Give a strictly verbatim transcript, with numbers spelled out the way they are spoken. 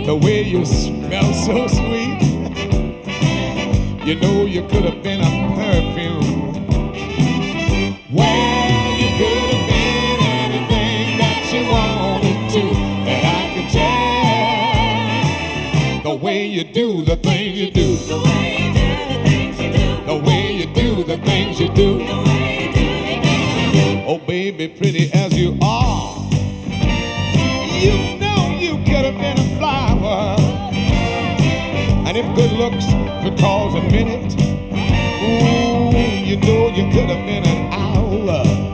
The way you smell so sweet. You know you could have been a perfume. Well, you could have been anything that you wanted to. And I could tell the way you do the things you do. The way you do the things you do. The way you do the things you do. The way you do the things you do. Oh, baby, pretty as you are, you know you could have been a flower. And if good looks could cause a minute, ooh, you know you could have been an owl.